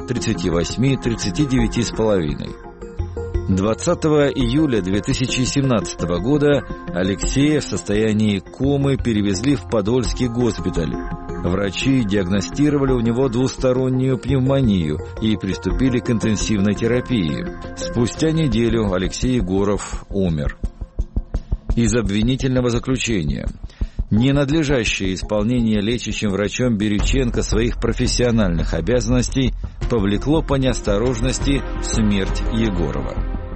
38-39,5. 20 июля 2017 года Алексея в состоянии комы перевезли в Подольский госпиталь. Врачи диагностировали у него двустороннюю пневмонию и приступили к интенсивной терапии. Спустя неделю Алексей Егоров умер. Из обвинительного заключения. Ненадлежащее исполнение лечащим врачом Бирюченко своих профессиональных обязанностей повлекло по неосторожности смерть Егорова.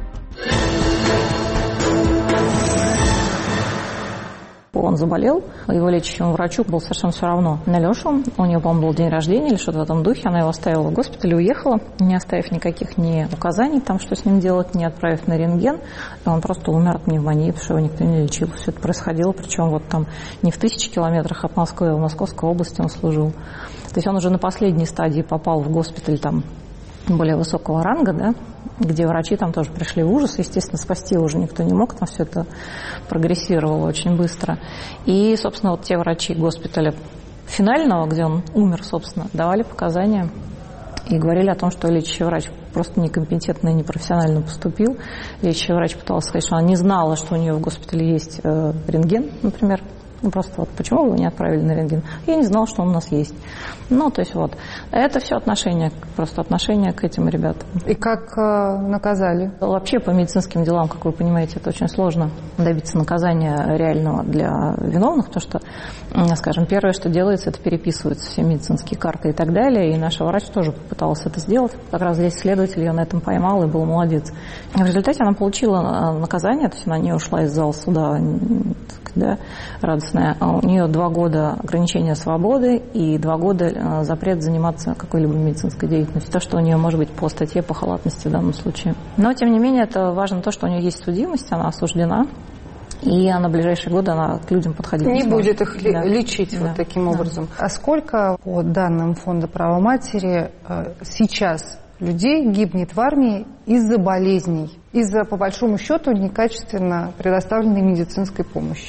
Он заболел, его лечащему врачу было совершенно все равно на Лешу. У нее, по-моему, был день рождения или что-то в этом духе. Она его оставила в госпитале и уехала, не оставив никаких ни указаний, там, что с ним делать, не отправив на рентген. И он просто умер от пневмонии, потому что его никто не лечил. Все это происходило, причем вот там не в 1000 километрах от Москвы, а в Московской области он служил. То есть он уже на последней стадии попал в госпиталь там более высокого ранга, да, где врачи там тоже пришли в ужас. Естественно, спасти его уже никто не мог, там все это прогрессировало очень быстро. И, собственно, вот те врачи госпиталя финального, где он умер, собственно, давали показания и говорили о том, что лечащий врач просто некомпетентно и непрофессионально поступил. Лечащий врач пытался сказать, что она не знала, что у нее в госпитале есть рентген, например. Ну, просто вот почему вы его не отправили на рентген? Я не знала, что он у нас есть. Ну, то есть вот. Это все отношение к этим ребятам. И как наказали? Вообще по медицинским делам, как вы понимаете, это очень сложно добиться наказания реального для виновных, потому что, скажем, первое, что делается, это переписываются все медицинские карты и так далее. И наша врач тоже попыталась это сделать. Как раз здесь следователь ее на этом поймал и был молодец. В результате она получила наказание, то есть она не ушла из зала суда, да, радостная. У нее 2 года ограничения свободы и 2 года запрет заниматься какой-либо медицинской деятельностью. То, что у нее может быть по статье по халатности в данном случае. Но, тем не менее, это важно то, что у нее есть судимость, она осуждена. И на ближайшие годы она к людям подходить не сможет. Будет их лечить вот таким образом. А сколько, по данным Фонда права матери, сейчас людей гибнет в армии из-за болезней, из-за, по большому счету, некачественно предоставленной медицинской помощи?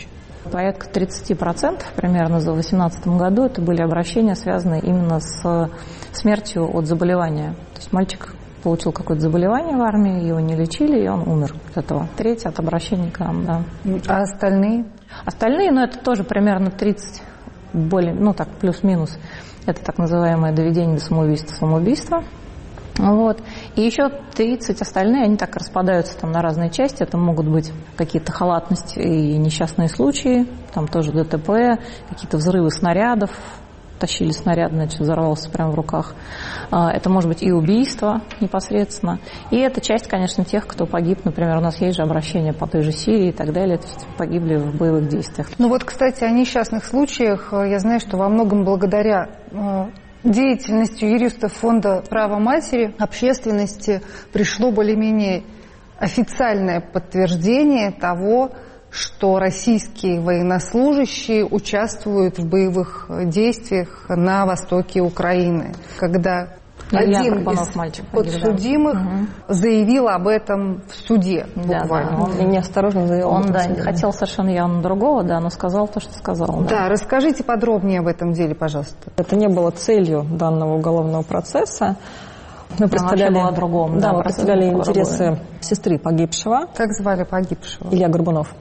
Порядка 30% примерно за 2018 году это были обращения, связанные именно с смертью от заболевания. То есть мальчик получил какое-то заболевание в армии, его не лечили, и он умер от этого. Треть от обращений к нам, да. А остальные? Остальные, это тоже примерно 30, так, плюс-минус. Это так называемое доведение до самоубийства. Вот. И еще 30 остальные, они так распадаются там на разные части. Это могут быть какие-то халатности и несчастные случаи, там тоже ДТП, какие-то взрывы снарядов, тащили снаряд, взорвался прямо в руках. Это может быть и убийство непосредственно. И это часть, конечно, тех, кто погиб. Например, у нас есть же обращения по той же Сирии и так далее, то есть погибли в боевых действиях. Кстати, о несчастных случаях. Я знаю, что во многом благодаря деятельностью юристов Фонда права матери общественности пришло более-менее официальное подтверждение того, что российские военнослужащие участвуют в боевых действиях на востоке Украины. Когда один из подсудимых заявил об этом в суде буквально. Да, он неосторожно заявил. Он хотел совершенно явно другого, но сказал то, что сказал. Да, расскажите подробнее об этом деле, пожалуйста. Это не было целью данного уголовного процесса. Мы представляли интересы сестры погибшего. Как звали погибшего? Илья Горбунов.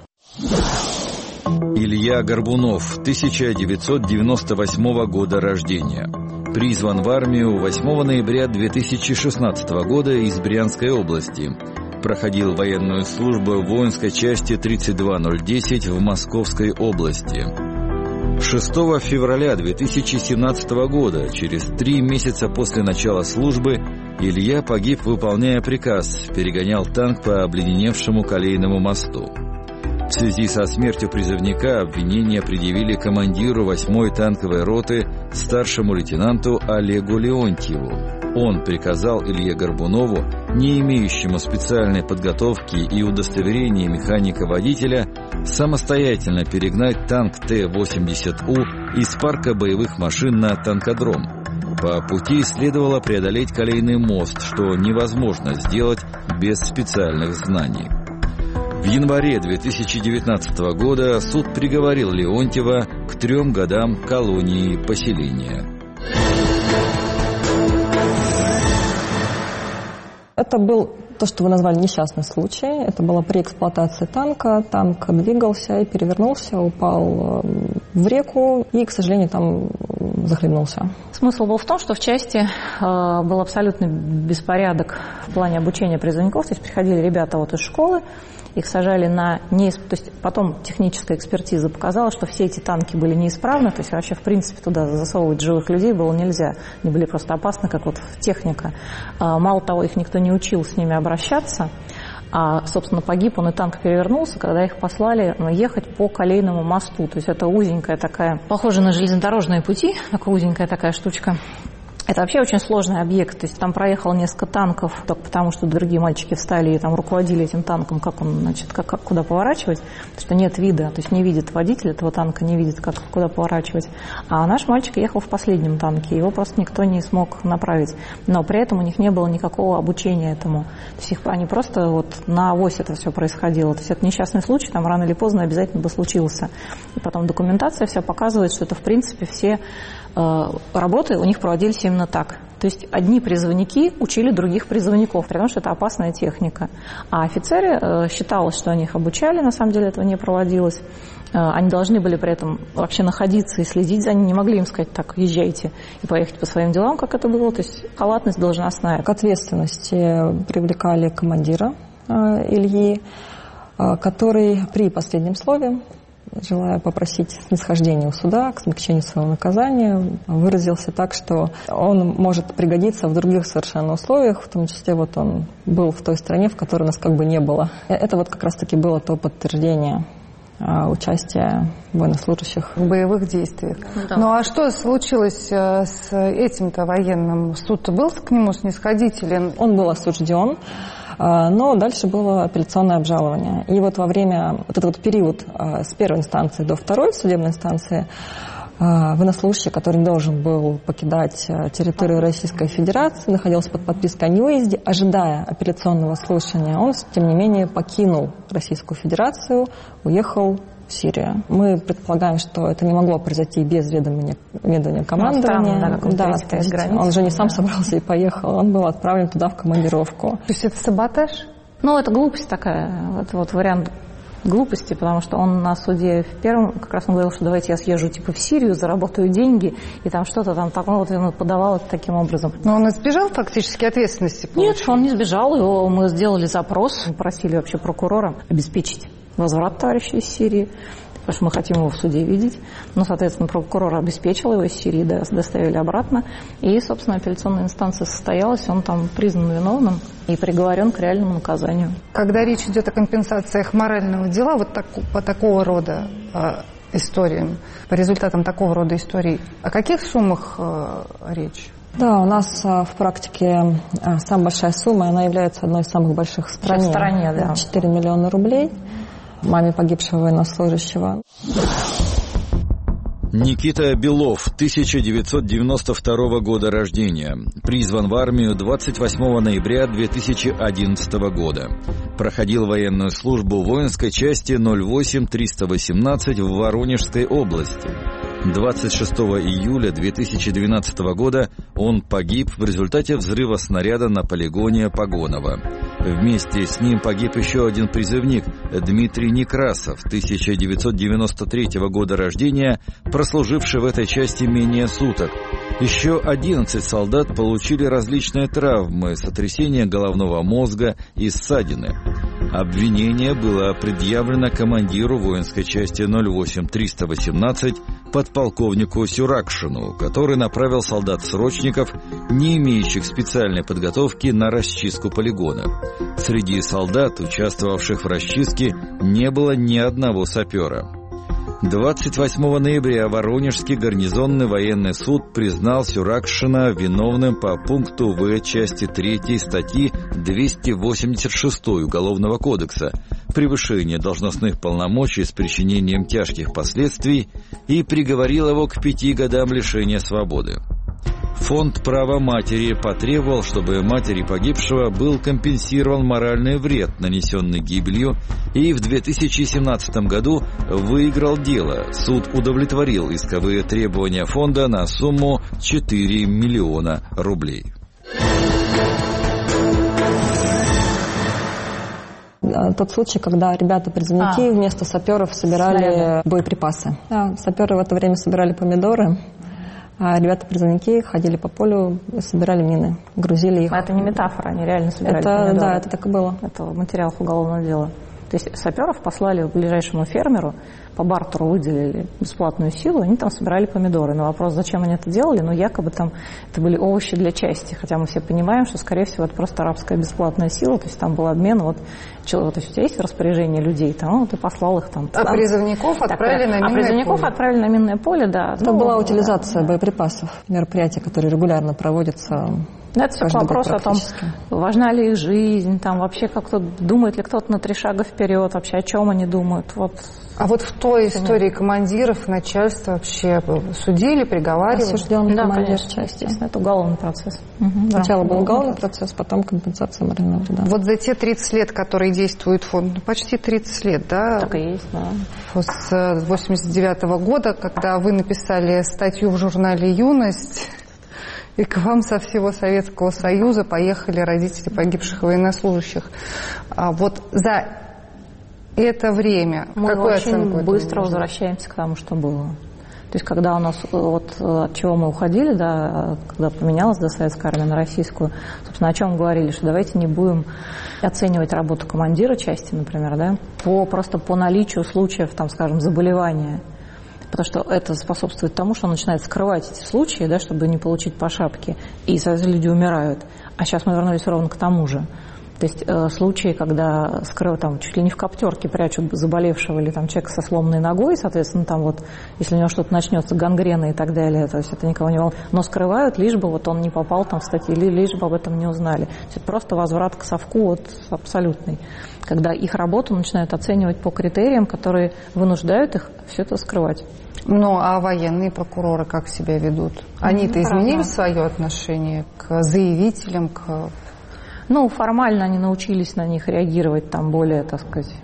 Илья Горбунов, 1998 года рождения. Призван в армию 8 ноября 2016 года из Брянской области. Проходил военную службу в воинской части 32010 в Московской области. 6 февраля 2017 года, через 3 месяца после начала службы, Илья погиб, выполняя приказ, перегонял танк по обледеневшему Колейному мосту. В связи со смертью призывника обвинения предъявили командиру 8-й танковой роты старшему лейтенанту Олегу Леонтьеву. Он приказал Илье Горбунову, не имеющему специальной подготовки и удостоверения механика-водителя, самостоятельно перегнать танк Т-80У из парка боевых машин на танкодром. По пути следовало преодолеть Колейный мост, что невозможно сделать без специальных знаний. В январе 2019 года суд приговорил Леонтьева к 3 годам колонии поселения. Это был то, что вы назвали несчастный случай. Это было при эксплуатации танка. Танк двигался и перевернулся, упал в реку и, к сожалению, там захлебнулся. Смысл был в том, что в части был абсолютный беспорядок в плане обучения призывников. То есть приходили ребята из школы, их сажали на неисправность. То есть потом техническая экспертиза показала, что все эти танки были неисправны. То есть вообще, в принципе, туда засовывать живых людей было нельзя. Они были просто опасны, как техника. Мало того, их никто не учил с ними обращаться. А, собственно, погиб он, и танк перевернулся, когда их послали ехать по Колейному мосту. То есть это узенькая такая, похожая на железнодорожные пути, такая узенькая такая штучка. Это вообще очень сложный объект, то есть там проехало несколько танков, только потому что другие мальчики встали и там руководили этим танком, как он, куда поворачивать, потому что нет вида, то есть не видит водитель этого танка, не видит, куда поворачивать. А наш мальчик ехал в последнем танке, его просто никто не смог направить, но при этом у них не было никакого обучения этому. То есть они просто на авось это все происходило. То есть это несчастный случай, там рано или поздно обязательно бы случился. И потом документация вся показывает, что это в принципе все работы у них проводились именно так. То есть одни призывники учили других призывников, потому что это опасная техника. А офицеры считалось, что они их обучали, на самом деле этого не проводилось. Они должны были при этом вообще находиться и следить за ними, не могли им сказать: так, езжайте и поехать по своим делам, как это было. То есть халатность должностная. К ответственности привлекали командира Ильи, который при последнем слове, желая попросить снисхождения у суда к смягчению своего наказания, выразился так, что он может пригодиться в других совершенно условиях, в том числе он был в той стране, в которой нас не было. Это как раз-таки было то подтверждение участия военнослужащих в боевых действиях. Да. Ну а что случилось с этим-то военным? Суд был к нему снисходителен? Он был осужден, но дальше было апелляционное обжалование. И во время этот период с первой инстанции до второй судебной инстанции военнослужащий, который не должен был покидать территорию Российской Федерации, находился под подпиской о невыезде, ожидая апелляционного слушания, он, тем не менее, покинул Российскую Федерацию, уехал в Сирию. Мы предполагаем, что это не могло произойти без ведомия командования. Он же не сам собрался и поехал, он был отправлен туда в командировку. То есть это саботаж? Ну, это глупость такая, это вот вариант глупости, потому что он на суде в первом, как раз он говорил, что давайте я съезжу типа в Сирию, заработаю деньги, и там что-то там такое, вот он подавал это таким образом. Но он избежал фактически ответственности? Нет, он не сбежал, мы сделали запрос, просили вообще прокурора обеспечить возврат товарища из Сирии, потому что мы хотим его в суде видеть. Ну, соответственно, прокурор обеспечил его из Сирии, доставили обратно. И, собственно, апелляционная инстанция состоялась, он там признан виновным и приговорен к реальному наказанию. Когда речь идет о компенсациях морального дела, вот по такого рода историям, по результатам такого рода историй, о каких суммах речь? Да, у нас в практике самая большая сумма, она является одной из самых больших в стране, да. 4 миллиона рублей. Маме погибшего военнослужащего. Никита Белов, 1992 года рождения. Призван в армию 28 ноября 2011 года. Проходил военную службу в воинской части 08-318 в Воронежской области. 26 июля 2012 года он погиб в результате взрыва снаряда на полигоне Погоново. Вместе с ним погиб еще один призывник Дмитрий Некрасов, 1993 года рождения, прослуживший в этой части менее суток. Еще 11 солдат получили различные травмы, сотрясение головного мозга и ссадины. Обвинение было предъявлено командиру воинской части 08-318 подполковнику Сюракшину, который направил солдат-срочников, не имеющих специальной подготовки, на расчистку полигона. Среди солдат, участвовавших в расчистке, не было ни одного сапера. 28 ноября Воронежский гарнизонный военный суд признал Сюракшина виновным по пункту В части 3 статьи 286 Уголовного кодекса «Превышение должностных полномочий с причинением тяжких последствий» и приговорил его к 5 годам лишения свободы. Фонд права матери потребовал, чтобы матери погибшего был компенсирован моральный вред, нанесенный гибелью, и в 2017 году выиграл дело. Суд удовлетворил исковые требования фонда на сумму 4 миллиона рублей. Тот случай, когда ребята-призывники вместо саперов собирали боеприпасы. Саперы в это время собирали помидоры, а ребята-призывники ходили по полю, собирали мины, грузили их. Это не метафора, они реально собирали помидоры. Да, это так и было. Это в материалах уголовного дела. То есть саперов послали к ближайшему фермеру, по бартеру выделили бесплатную силу, они там собирали помидоры. На вопрос, зачем они это делали, якобы там это были овощи для части, хотя мы все понимаем, что, скорее всего, это просто арабская бесплатная сила, то есть там был обмен, то есть у тебя есть распоряжение людей, там, ты послал их там. А призывников отправили на минное поле? Призывников отправили на минное поле, да. Это была утилизация боеприпасов, мероприятия, которые регулярно проводятся. Это все вопрос о том, важна ли их жизнь, там вообще как-то думает ли кто-то на 3 шага вперед, вообще о чем они думают. А вот в той истории командиров, начальство вообще судили, приговаривали? Осужденный командир, естественно, это уголовный процесс. Сначала был уголовный процесс, потом компенсация морального вреда. Вот за те 30 лет, которые действует фонд, почти 30 лет, да? Так и есть, да. С 89-го года, когда вы написали статью в журнале «Юность», и к вам со всего Советского Союза поехали родители погибших военнослужащих. Вот за это время мы очень быстро возвращаемся к тому, что было. То есть, когда у нас, от чего мы уходили, да, когда поменялась советская армия на российскую, собственно, о чем говорили, что давайте не будем оценивать работу командира части, например, да, просто по наличию случаев, там, скажем, заболевания. Потому что это способствует тому, что он начинает скрывать эти случаи, да, чтобы не получить по шапке, и, соответственно, люди умирают. А сейчас мы вернулись ровно к тому же. То есть случаи, когда там, чуть ли не в коптерке прячут заболевшего или там, человека со сломанной ногой, соответственно, там вот, если у него что-то начнется, гангрена и так далее, то есть это никого не волнует. Но скрывают, лишь бы он не попал там в статьи, лишь бы об этом не узнали. То есть это просто возврат к совку абсолютный. Когда их работу начинают оценивать по критериям, которые вынуждают их все это скрывать. Ну, а военные прокуроры как себя ведут? Они-то изменили свое отношение к заявителям, к... формально они научились на них реагировать там более, так сказать,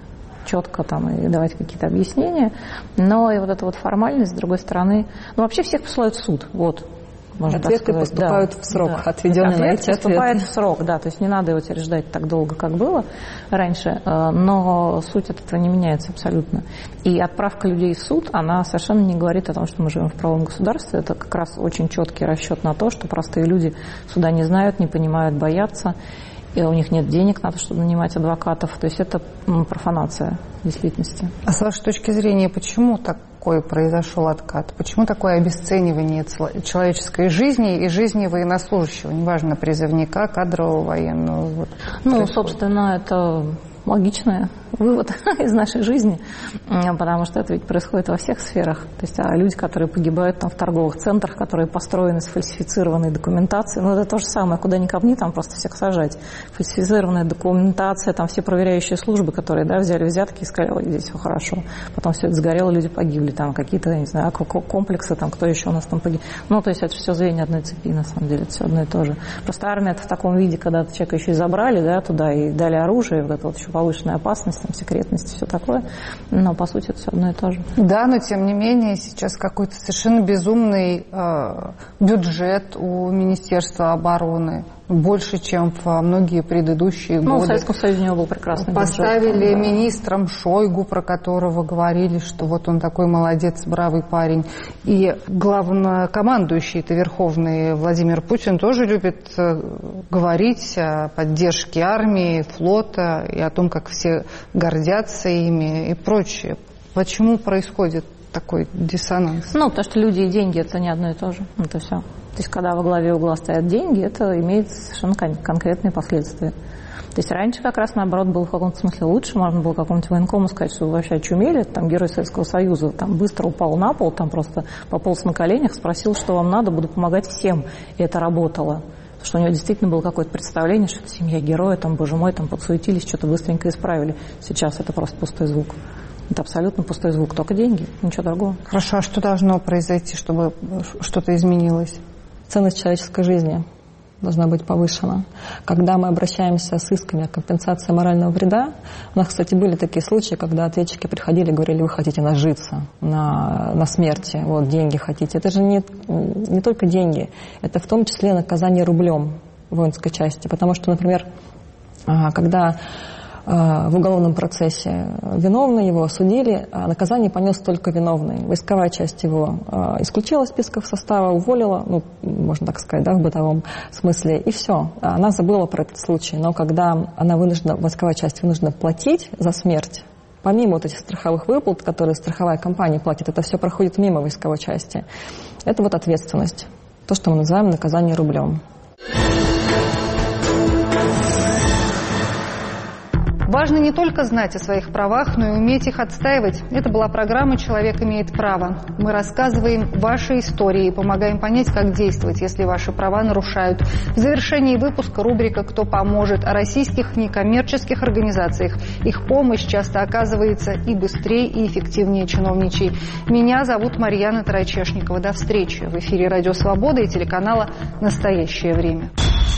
четко там и давать какие-то объяснения. Но и вот эта вот формальность, с другой стороны, ну вообще всех посылают в суд, вот. Можно ответы поступают в срок, отведенный на эти ответы. Поступает в срок, да, то есть не надо его теперь ждать так долго, как было раньше, но суть от этого не меняется абсолютно. И отправка людей в суд, она совершенно не говорит о том, что мы живем в правовом государстве, это как раз очень четкий расчет на то, что простые люди суда не знают, не понимают, боятся, и у них нет денег на то, чтобы нанимать адвокатов, то есть это профанация в действительности. А с вашей точки зрения, почему такой произошел откат? Почему такое обесценивание человеческой жизни и жизни военнослужащего, неважно, призывника, кадрового, военного? Вот, ну, собственно, это логичный вывод из нашей жизни, потому что это ведь происходит во всех сферах. То есть люди, которые погибают там в торговых центрах, которые построены с фальсифицированной документацией, ну это то же самое, куда ни копни, там просто всех сажать. Фальсифицированная документация, там все проверяющие службы, которые, да, взяли взятки и сказали, ой, здесь все хорошо. Потом все это сгорело, люди погибли, там какие-то, я не знаю, комплексы, там кто еще у нас там погиб. Ну, то есть это все звенья одной цепи, на самом деле, это все одно и то же. Просто армия это в таком виде, когда человека еще и забрали, да, туда и дали оружие, вот это вот еще повышенная опасность, там, секретность, все такое, но по сути это все одно и то же. Да, но тем не менее сейчас какой-то совершенно безумный бюджет у Министерства обороны, больше, чем в многие предыдущие годы. Ну, в Советском Союзе у него был прекрасный Поставили бюджет, министром Шойгу, про которого говорили, что вот он такой молодец, бравый парень. И главнокомандующий-то верховный Владимир Путин тоже любит говорить о поддержке армии, флота и о том, как все гордятся ими и прочее. Почему происходит такой диссонанс? Ну, потому что люди и деньги – это не одно и то же. Это все. То есть, когда во главе угла стоят деньги, это имеет совершенно конкретные последствия. То есть, раньше как раз, наоборот, было в каком-то смысле лучше. Можно было какому-нибудь военкому сказать, что вы вообще очумели, там, герой Советского Союза, там, быстро упал на пол, там, просто пополз на коленях, спросил, что вам надо, буду помогать всем. И это работало. Потому что у него действительно было какое-то представление, что это семья героя, там, боже мой, там, подсуетились, что-то быстренько исправили. Сейчас это просто пустой звук. Это абсолютно пустой звук, только деньги, ничего другого. Хорошо, а что должно произойти, чтобы что-то изменилось? Ценность человеческой жизни должна быть повышена. Когда мы обращаемся с исками о компенсации морального вреда, у нас, кстати, были такие случаи, когда ответчики приходили и говорили, вы хотите нажиться на смерти, вот деньги хотите. Это же не только деньги, это в том числе наказание рублем в воинской части. Потому что, например, когда в уголовном процессе виновный, его осудили, а наказание понес только виновный. Войсковая часть его исключила из списков состава, уволила, ну, можно так сказать, да, в бытовом смысле, и все. Она забыла про этот случай. Но когда войсковая часть вынуждена платить за смерть, помимо вот этих страховых выплат, которые страховая компания платит, это все проходит мимо войсковой части. Это вот ответственность. То, что мы называем наказание рублем. Важно не только знать о своих правах, но и уметь их отстаивать. Это была программа «Человек имеет право». Мы рассказываем ваши истории и помогаем понять, как действовать, если ваши права нарушают. В завершении выпуска рубрика «Кто поможет?» о российских некоммерческих организациях. Их помощь часто оказывается и быстрее, и эффективнее чиновничьей. Меня зовут Марьяна Тарачешникова. До встречи в эфире «Радио Свобода» и телеканала «Настоящее время».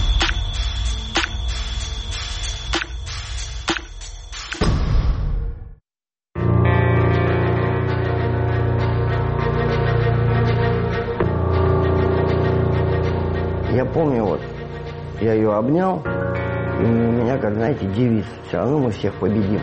Я помню, вот, я ее обнял, и у меня, как, знаете, девиз, все равно мы всех победим.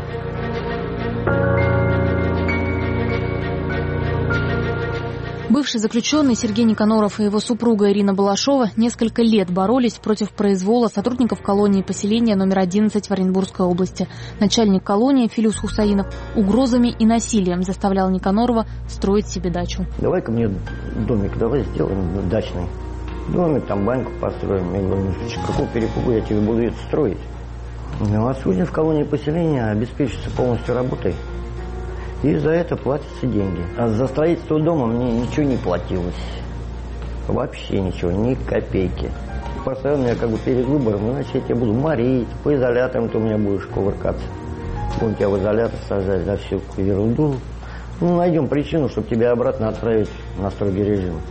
Бывший заключенный Сергей Никаноров и его супруга Ирина Балашова несколько лет боролись против произвола сотрудников колонии поселения номер 11 в Оренбургской области. Начальник колонии Филюс Хусаинов угрозами и насилием заставлял Никанорова строить себе дачу. Давай-ка мне домик, давай сделаем дачный. Домик, там баньку построим. Я говорю, какого перепугу я тебе буду это строить? Ну, а судьи в колонии поселения обеспечатся полностью работой. И за это платятся деньги. А за строительство дома мне ничего не платилось. Вообще ничего, ни копейки. Поставил меня как бы перед выбором, иначе я тебя буду морить, по изоляторам ты у меня будешь кувыркаться. Буду тебя в изолятор сажать за всю ерунду. Ну, найдем причину, чтобы тебя обратно отправить на строгий режим.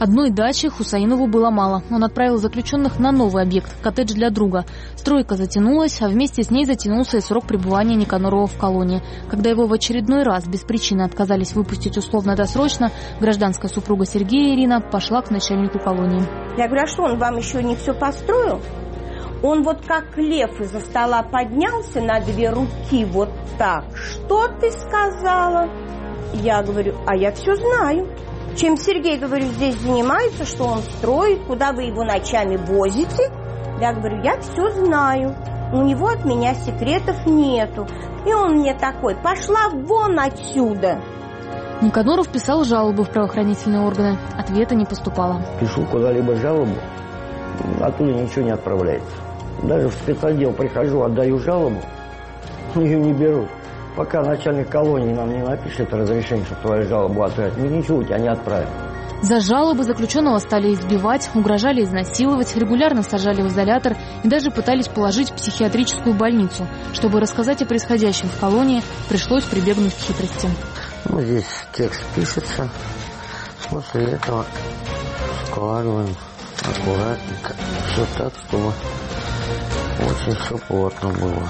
Одной дачи Хусаинову было мало. Он отправил заключенных на новый объект – коттедж для друга. Стройка затянулась, а вместе с ней затянулся и срок пребывания Никанорова в колонии. Когда его в очередной раз без причины отказались выпустить условно-досрочно, гражданская супруга Сергея Ирина пошла к начальнику колонии. Я говорю, а что, он вам еще не все построил? Он вот как лев из-за стола поднялся на 2 руки вот так. Что ты сказала? Я говорю, а я все знаю. Чем Сергей, говорю, здесь занимается, что он строит, куда вы его ночами возите? Я говорю, я все знаю. У него от меня секретов нету. И он мне такой, пошла вон отсюда. Никаноров писал жалобы в правоохранительные органы. Ответа не поступало. Пишу куда-либо жалобу, оттуда ничего не отправляется. Даже в спецотдел прихожу, отдаю жалобу, ее не берут. Пока начальник колонии нам не напишет разрешение, чтобы твою жалобу отправить, мы ничего у тебя не отправим. За жалобы заключенного стали избивать, угрожали изнасиловать, регулярно сажали в изолятор и даже пытались положить в психиатрическую больницу. Чтобы рассказать о происходящем в колонии, пришлось прибегнуть к хитрости. Здесь текст пишется, после этого складываем аккуратненько, все так, чтобы очень все плотно было.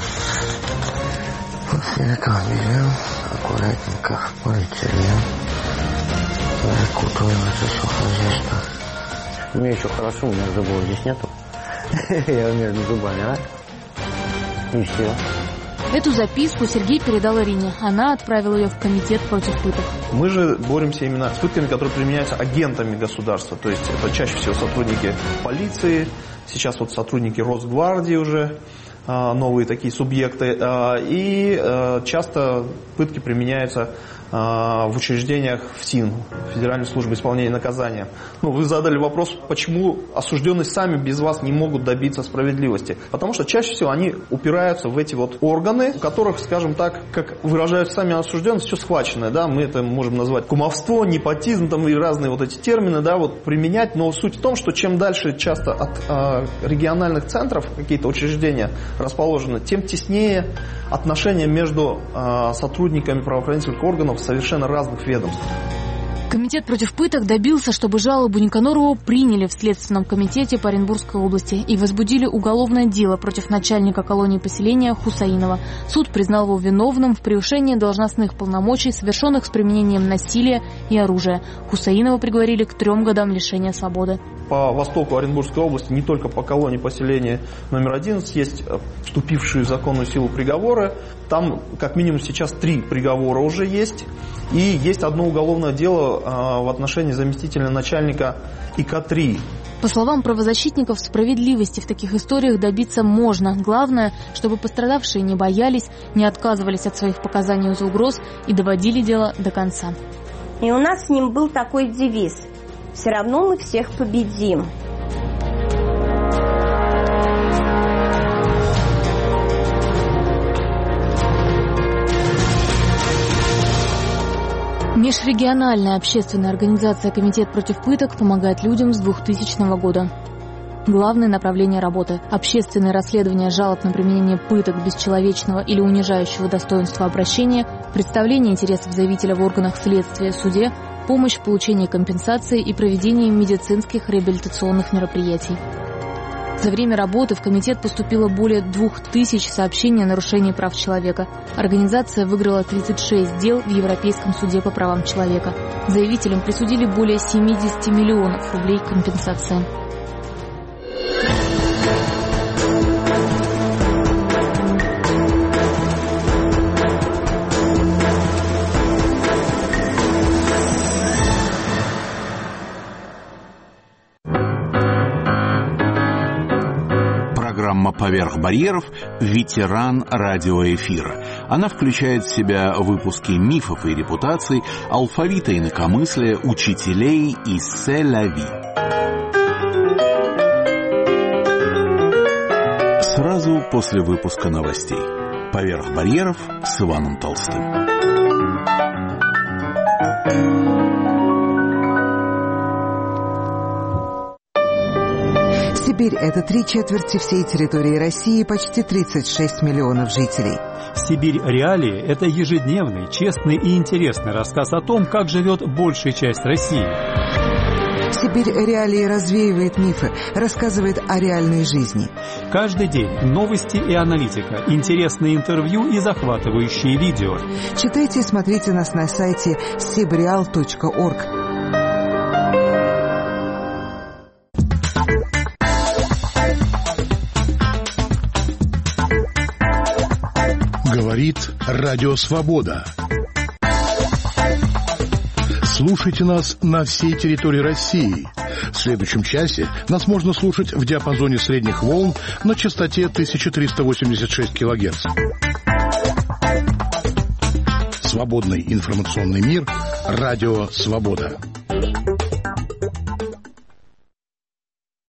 После этого берем аккуратненько в полиэтилен, закутываем это все хозяйство. Мне еще хорошо, у меня зубов здесь нету. Я между зубами, и все. Эту записку Сергей передал Ирине. Она отправила ее в комитет против пыток. Мы же боремся именно с пытками, которые применяются агентами государства. То есть это чаще всего сотрудники полиции, сейчас вот сотрудники Росгвардии уже, новые такие субъекты. И часто пытки применяются в учреждениях ФСИН, Федеральной службы исполнения наказания. Вы задали вопрос, почему осужденные сами без вас не могут добиться справедливости. Потому что чаще всего они упираются в эти вот органы, у которых, скажем так, как выражаются сами осужденные, все схваченное. Да? Мы это можем назвать кумовство, непотизм там, и разные вот эти термины применять. Но суть в том, что чем дальше часто от региональных центров какие-то учреждения расположены, тем теснее отношения между сотрудниками правоохранительных органов совершенно разных ведомств. Комитет против пыток добился, чтобы жалобу Никанорову приняли в Следственном комитете по Оренбургской области и возбудили уголовное дело против начальника колонии поселения Хусаинова. Суд признал его виновным в превышении должностных полномочий, совершенных с применением насилия и оружия. Хусаинова приговорили к 3 годам лишения свободы. По востоку Оренбургской области, не только по колонии поселения номер 11, есть вступившие в законную силу приговоры. Там как минимум сейчас 3 приговора уже есть. И есть одно уголовное дело в отношении заместителя начальника ИК-3. По словам правозащитников, справедливости в таких историях добиться можно. Главное, чтобы пострадавшие не боялись, не отказывались от своих показаний из угроз и доводили дело до конца. И у нас с ним был такой девиз: «Все равно мы всех победим». Межрегиональная общественная организация «Комитет против пыток» помогает людям с 2000 года. Главное направление работы – общественное расследование жалоб на применение пыток, бесчеловечного или унижающего достоинства обращения, представление интересов заявителя в органах следствия, суде, помощь в получении компенсации и проведении медицинских реабилитационных мероприятий. За время работы в комитет поступило более 2000 сообщений о нарушении прав человека. Организация выиграла 36 дел в Европейском суде по правам человека. Заявителям присудили более 70 миллионов рублей компенсации. «Поверх барьеров» – ветеран радиоэфира. Она включает в себя выпуски мифов и репутаций, алфавита инакомыслия, учителей и «Се-ля-ви». Сразу после выпуска новостей. «Поверх барьеров» с Иваном Толстым. Сибирь – это 3/4 всей территории России, почти 36 миллионов жителей. «Сибирь. Реалии» – это ежедневный, честный и интересный рассказ о том, как живет большая часть России. Сибирь Реалии развеивает мифы, рассказывает о реальной жизни. Каждый день новости и аналитика, интересные интервью и захватывающие видео. Читайте и смотрите нас на сайте sibreal.org. Говорит Радио Свобода. Слушайте нас на всей территории России. В следующем часе нас можно слушать в диапазоне средних волн на частоте 1386 кГц. Свободный информационный мир. Радио Свобода.